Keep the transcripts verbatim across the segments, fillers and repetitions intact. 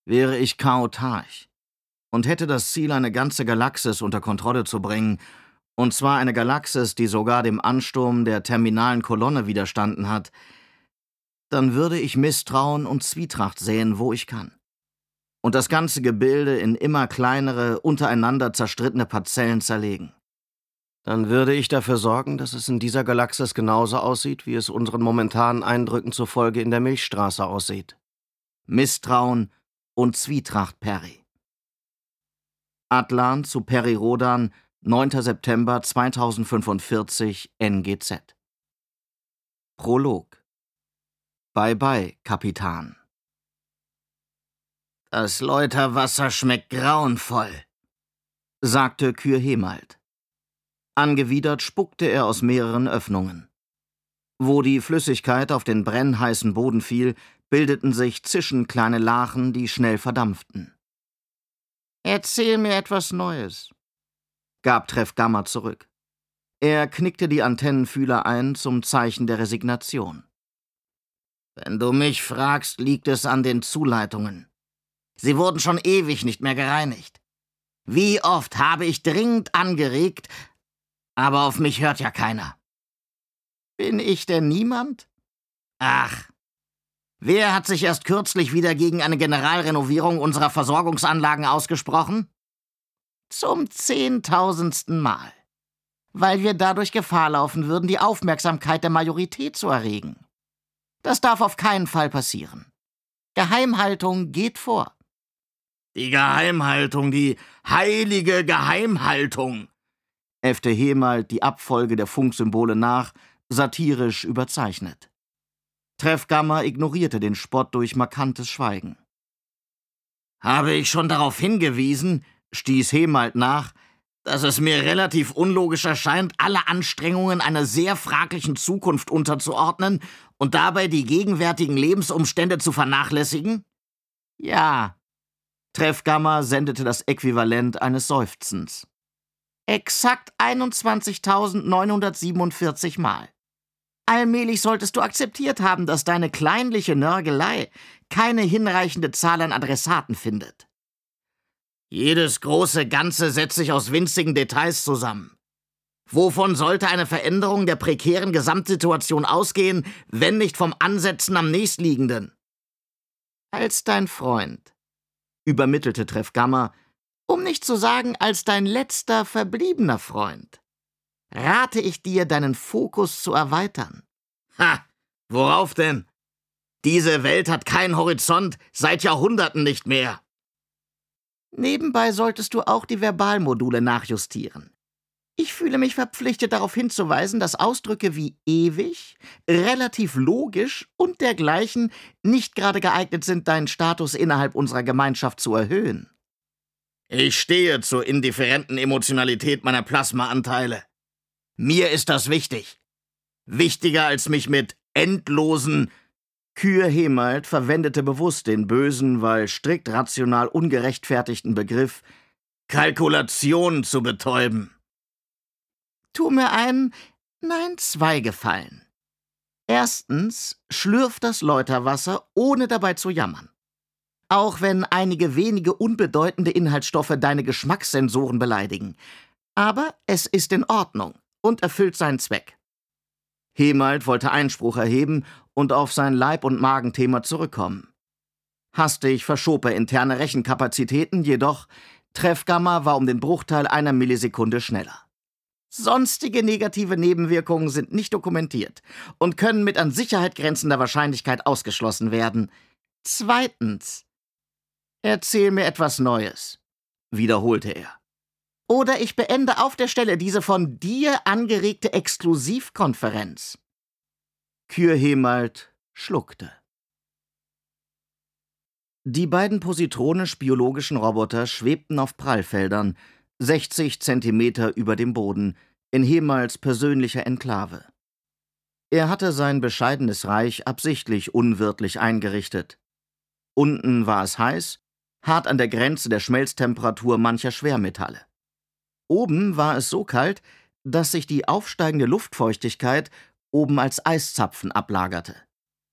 wäre ich Chaotarch und hätte das Ziel, eine ganze Galaxis unter Kontrolle zu bringen, und zwar eine Galaxis, die sogar dem Ansturm der terminalen Kolonne widerstanden hat, dann würde ich Misstrauen und Zwietracht säen, wo ich kann. Und das ganze Gebilde in immer kleinere, untereinander zerstrittene Parzellen zerlegen. Dann würde ich dafür sorgen, dass es in dieser Galaxis genauso aussieht, wie es unseren momentanen Eindrücken zufolge in der Milchstraße aussieht. Misstrauen und Zwietracht, Peri. Atlan zu Peri Rhodan, neunter September zweitausendfünfundvierzig, N G Z. Prolog. Bye bye, Kapitan. »Das Läuterwasser schmeckt grauenvoll«, sagte Kür Hemalt. Angewidert spuckte er aus mehreren Öffnungen. Wo die Flüssigkeit auf den brennheißen Boden fiel, bildeten sich zischend kleine Lachen, die schnell verdampften. »Erzähl mir etwas Neues«, gab Treff Gamma zurück. Er knickte die Antennenfühler ein zum Zeichen der Resignation. »Wenn du mich fragst, liegt es an den Zuleitungen. Sie wurden schon ewig nicht mehr gereinigt. Wie oft habe ich dringend angeregt, aber auf mich hört ja keiner.« »Bin ich denn niemand?« »Ach, wer hat sich erst kürzlich wieder gegen eine Generalrenovierung unserer Versorgungsanlagen ausgesprochen?« »Zum zehntausendsten Mal. Weil wir dadurch Gefahr laufen würden, die Aufmerksamkeit der Majorität zu erregen. Das darf auf keinen Fall passieren. Geheimhaltung geht vor.« »Die Geheimhaltung, die heilige Geheimhaltung«, äffte Hemalt die Abfolge der Funksymbole nach, satirisch überzeichnet. Treff Gamma ignorierte den Spott durch markantes Schweigen. »Habe ich schon darauf hingewiesen«, stieß Hemalt nach, »dass es mir relativ unlogisch erscheint, alle Anstrengungen einer sehr fraglichen Zukunft unterzuordnen und dabei die gegenwärtigen Lebensumstände zu vernachlässigen?« »Ja«, Treff Gamma sendete das Äquivalent eines Seufzens. »Exakt einundzwanzigtausendneunhundertsiebenundvierzig Mal. Allmählich solltest du akzeptiert haben, dass deine kleinliche Nörgelei keine hinreichende Zahl an Adressaten findet.« »Jedes große Ganze setzt sich aus winzigen Details zusammen. Wovon sollte eine Veränderung der prekären Gesamtsituation ausgehen, wenn nicht vom Ansetzen am nächstliegenden?« »Als dein Freund«, übermittelte Treff Gamma, »um nicht zu sagen, als dein letzter verbliebener Freund, rate ich dir, deinen Fokus zu erweitern.« »Ha, worauf denn? Diese Welt hat keinen Horizont, seit Jahrhunderten nicht mehr.« »Nebenbei solltest du auch die Verbalmodule nachjustieren. Ich fühle mich verpflichtet, darauf hinzuweisen, dass Ausdrücke wie ewig, relativ logisch und dergleichen nicht gerade geeignet sind, deinen Status innerhalb unserer Gemeinschaft zu erhöhen.« »Ich stehe zur indifferenten Emotionalität meiner Plasmaanteile. Mir ist das wichtig. Wichtiger als mich mit endlosen...« Kür Hemalt verwendete bewusst den bösen, weil strikt rational ungerechtfertigten Begriff Kalkulation zu betäuben. »Tu mir einen, nein, zwei Gefallen. Erstens, schlürf das Läuterwasser, ohne dabei zu jammern. Auch wenn einige wenige unbedeutende Inhaltsstoffe deine Geschmackssensoren beleidigen. Aber es ist in Ordnung und erfüllt seinen Zweck.« Hemalt wollte Einspruch erheben und auf sein Leib- und Magenthema zurückkommen. Hastig verschob er interne Rechenkapazitäten, jedoch Treff Gamma war um den Bruchteil einer Millisekunde schneller. Sonstige negative Nebenwirkungen sind nicht dokumentiert und können mit an Sicherheit grenzender Wahrscheinlichkeit ausgeschlossen werden. Zweitens, erzähl mir etwas Neues, wiederholte er. Oder ich beende auf der Stelle diese von dir angeregte Exklusivkonferenz. Kür Hemalt schluckte. Die beiden positronisch-biologischen Roboter schwebten auf Prallfeldern, sechzig Zentimeter über dem Boden, in Hemalts persönlicher Enklave. Er hatte sein bescheidenes Reich absichtlich unwirtlich eingerichtet. Unten war es heiß, hart an der Grenze der Schmelztemperatur mancher Schwermetalle. Oben war es so kalt, dass sich die aufsteigende Luftfeuchtigkeit oben als Eiszapfen ablagerte.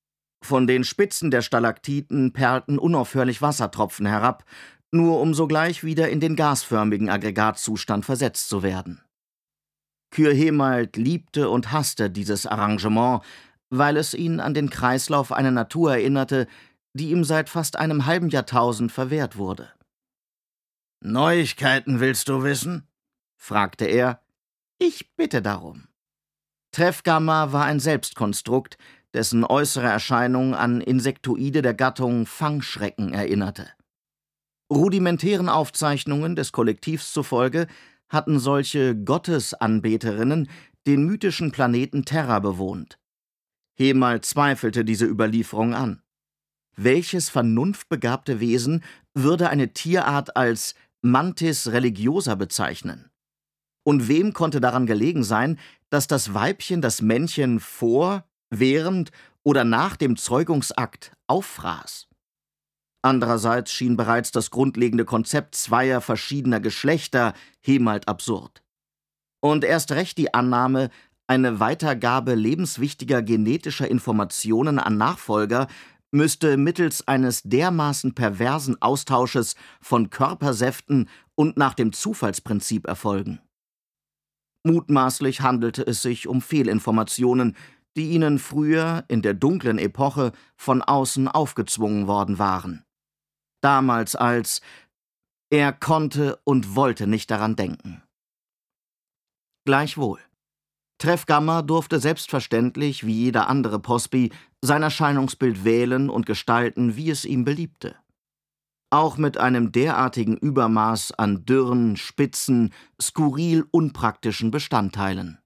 Von den Spitzen der Stalaktiten perlten unaufhörlich Wassertropfen herab, nur um sogleich wieder in den gasförmigen Aggregatzustand versetzt zu werden. Kyrhemald liebte und hasste dieses Arrangement, weil es ihn an den Kreislauf einer Natur erinnerte, die ihm seit fast einem halben Jahrtausend verwehrt wurde. »Neuigkeiten willst du wissen?« fragte er. »Ich bitte darum.« Trefgamma war ein Selbstkonstrukt, dessen äußere Erscheinung an Insektoide der Gattung Fangschrecken erinnerte. Rudimentären Aufzeichnungen des Kollektivs zufolge hatten solche Gottesanbeterinnen den mythischen Planeten Terra bewohnt. Hemald zweifelte diese Überlieferung an. Welches vernunftbegabte Wesen würde eine Tierart als Mantis religiosa bezeichnen? Und wem konnte daran gelegen sein, dass das Weibchen das Männchen vor, während oder nach dem Zeugungsakt auffraß? Andererseits schien bereits das grundlegende Konzept zweier verschiedener Geschlechter Hemald absurd. Und erst recht die Annahme, eine Weitergabe lebenswichtiger genetischer Informationen an Nachfolger müsste mittels eines dermaßen perversen Austausches von Körpersäften und nach dem Zufallsprinzip erfolgen. Mutmaßlich handelte es sich um Fehlinformationen, die ihnen früher in der dunklen Epoche von außen aufgezwungen worden waren. Damals als er konnte und wollte nicht daran denken. Gleichwohl. Trefgamma durfte selbstverständlich, wie jeder andere Pospi, sein Erscheinungsbild wählen und gestalten, wie es ihm beliebte. Auch mit einem derartigen Übermaß an dürren, spitzen, skurril unpraktischen Bestandteilen.